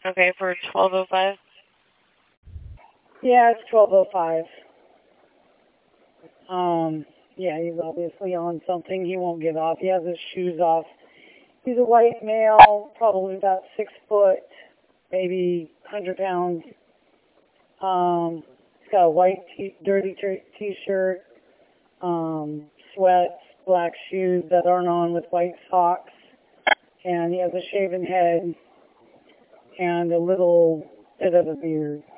Okay, for 12:05. Yeah, it's 12:05. Yeah, he's obviously on something. He won't get off. He has his shoes off. He's a white male, probably about 6 foot, maybe 100 pounds. He's got a white dirty t-shirt, sweats, black shoes that aren't on with white socks, and he has a shaven head and a little bit of a beard.